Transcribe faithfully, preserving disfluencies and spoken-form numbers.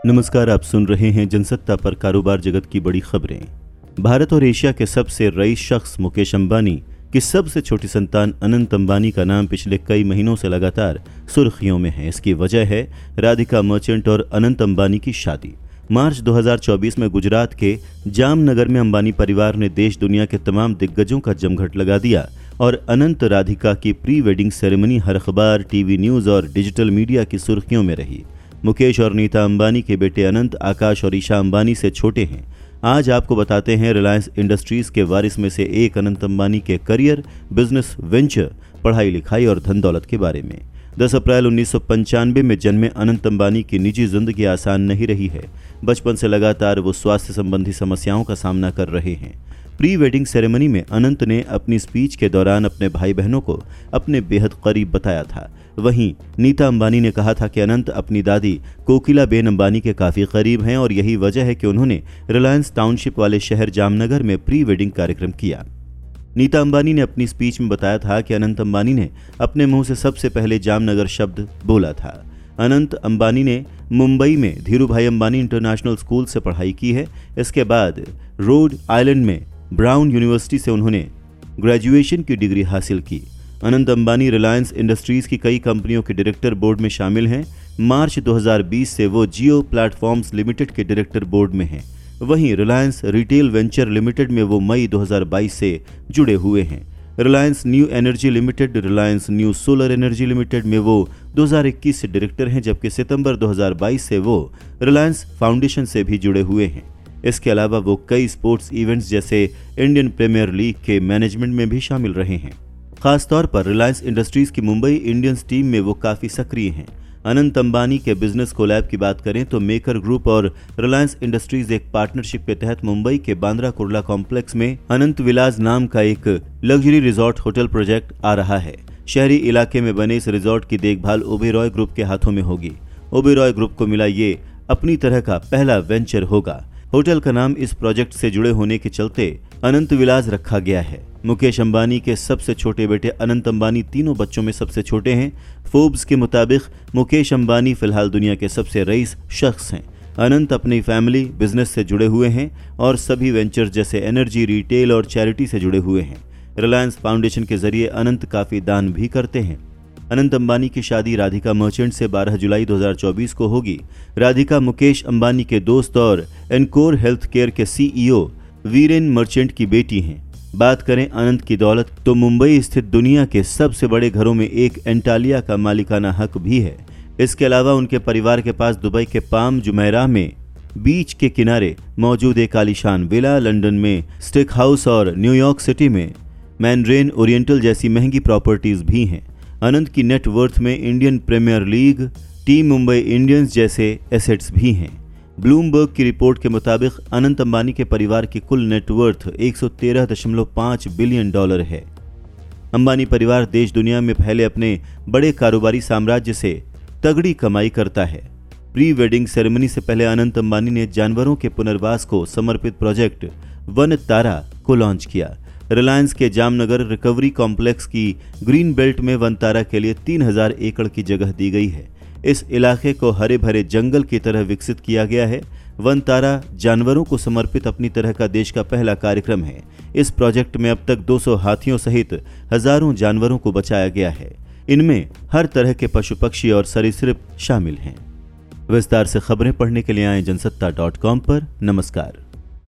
नमस्कार, आप सुन रहे हैं जनसत्ता पर कारोबार जगत की बड़ी खबरें। भारत और एशिया के सबसे रईस शख्स मुकेश अंबानी की सबसे छोटी संतान अनंत अंबानी का नाम पिछले कई महीनों से लगातार सुर्खियों में है। इसकी वजह है राधिका मर्चेंट और अनंत अंबानी की शादी। मार्च दो हज़ार चौबीस में गुजरात के जामनगर में अंबानी परिवार ने देश दुनिया के तमाम दिग्गजों का जमघट लगा दिया और अनंत राधिका की प्री वेडिंग सेरेमनी हर अखबार, टीवी न्यूज और डिजिटल मीडिया की सुर्खियों में रही। मुकेश और नीता अंबानी के बेटे अनंत आकाश और ईशा अंबानी से छोटे हैं। आज आपको बताते हैं रिलायंस इंडस्ट्रीज के वारिस में से एक अनंत अंबानी के करियर, बिजनेस वेंचर, पढ़ाई लिखाई और धन दौलत के बारे में। दस अप्रैल उन्नीस सौ पंचानवे में जन्मे अनंत अंबानी की निजी जिंदगी आसान नहीं रही है। बचपन से लगातार वो स्वास्थ्य संबंधी समस्याओं का सामना कर रहे हैं। प्री वेडिंग सेरेमनी में अनंत ने अपनी स्पीच के दौरान अपने भाई बहनों को अपने बेहद करीब बताया था। वहीं नीता अंबानी ने कहा था कि अनंत अपनी दादी कोकिला बेन अंबानी के काफ़ी करीब हैं और यही वजह है कि उन्होंने रिलायंस टाउनशिप वाले शहर जामनगर में प्री वेडिंग कार्यक्रम किया। नीता अंबानी ने अपनी स्पीच में बताया था कि अनंत अंबानी ने अपने मुंह से सबसे पहले जामनगर शब्द बोला था। अनंत अंबानी ने मुंबई में धीरूभाई अंबानी इंटरनेशनल स्कूल से पढ़ाई की है। इसके बाद रोड आइलैंड में ब्राउन यूनिवर्सिटी से उन्होंने ग्रेजुएशन की डिग्री हासिल की। अनंत अंबानी रिलायंस इंडस्ट्रीज की कई कंपनियों के डायरेक्टर बोर्ड में शामिल हैं। मार्च दो हज़ार बीस से वो जियो प्लेटफॉर्म्स लिमिटेड के डायरेक्टर बोर्ड में हैं। वहीं रिलायंस रिटेल वेंचर लिमिटेड में वो मई दो हज़ार बाईस से जुड़े हुए हैं। Reliance new energy limited, Reliance new solar energy limited में वो दो हज़ार इक्कीस से डायरेक्टर हैं, जबकि सितंबर दो हज़ार बाईस से वो रिलायंस फाउंडेशन से भी जुड़े हुए हैं। इसके अलावा वो कई स्पोर्ट्स इवेंट्स जैसे इंडियन प्रीमियर लीग के मैनेजमेंट में भी शामिल रहे हैं। खासतौर पर रिलायंस इंडस्ट्रीज की मुंबई इंडियंस टीम में वो काफ़ी सक्रिय हैं। अनंत अंबानी के बिजनेस कोलैब की बात करें तो मेकर ग्रुप और रिलायंस इंडस्ट्रीज एक पार्टनरशिप के तहत मुंबई के बांद्रा कुर्ला कॉम्प्लेक्स में अनंत विलास नाम का एक लग्जरी रिजॉर्ट होटल प्रोजेक्ट आ रहा है। शहरी इलाके में बने इस रिजॉर्ट की देखभाल ओबेरॉय ग्रुप के हाथों में होगी। ओबेरॉय ग्रुप को मिला ये अपनी तरह का पहला वेंचर होगा। होटल का नाम इस प्रोजेक्ट से जुड़े होने के चलते अनंत विलास रखा गया है। मुकेश अंबानी के सबसे छोटे बेटे अनंत अंबानी तीनों बच्चों में सबसे छोटे हैं। फोर्ब्स के मुताबिक मुकेश अंबानी फिलहाल दुनिया के सबसे रईस शख्स हैं। अनंत अपनी फैमिली बिजनेस से जुड़े हुए हैं और सभी वेंचर्स जैसे एनर्जी, रिटेल और चैरिटी से जुड़े हुए हैं। रिलायंस फाउंडेशन के जरिए अनंत काफ़ी दान भी करते हैं। अनंत अंबानी की शादी राधिका मर्चेंट से बारह जुलाई दो हज़ार चौबीस को होगी। राधिका मुकेश अंबानी के दोस्त और एनकोर हेल्थ केयर के सीईओ वीरेन मर्चेंट की बेटी हैं। बात करें अनंत की दौलत तो मुंबई स्थित दुनिया के सबसे बड़े घरों में एक एंटालिया का मालिकाना हक भी है। इसके अलावा उनके परिवार के पास दुबई के पाम जुमैराह में बीच के किनारे मौजूद एक आलीशान विला, लंदन में स्टिक हाउस और न्यूयॉर्क सिटी में मैनड्रेन ओरिएंटल जैसी महंगी प्रॉपर्टीज भी हैं। अनंत की नेट वर्थ में Indian premier league, team Mumbai Indians जैसे एसेट्स भी हैं। ब्लूमबर्ग की रिपोर्ट के मुताबिक अनंत अंबानी के परिवार की कुल नेटवर्थ एक सौ तेरह दशमलव पाँच बिलियन डॉलर है। अंबानी परिवार देश दुनिया में फैले अपने बड़े कारोबारी साम्राज्य से तगड़ी कमाई करता है। प्री वेडिंग सेरेमनी से पहले अनंत अंबानी ने जानवरों के पुनर्वास को समर्पित प्रोजेक्ट वन तारा को लॉन्च किया। रिलायंस के जामनगर रिकवरी कॉम्प्लेक्स की ग्रीन बेल्ट में वन तारा के लिए तीन हज़ार एकड़ की जगह दी गई है। इस इलाके को हरे भरे जंगल की तरह विकसित किया गया है। वन तारा जानवरों को समर्पित अपनी तरह का देश का पहला कार्यक्रम है। इस प्रोजेक्ट में अब तक दो सौ हाथियों सहित हजारों जानवरों को बचाया गया है। इनमें हर तरह के पशु पक्षी और सरीसृप शामिल हैं। विस्तार से खबरें पढ़ने के लिए आए जनसत्ता डॉट कॉम पर। नमस्कार।